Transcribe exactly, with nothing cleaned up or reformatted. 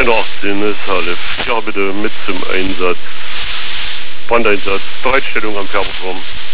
achtzehn ist Halle. Ja, bitte mit zum Einsatz. Brandeinsatz. Bereitstellung am Färberturm.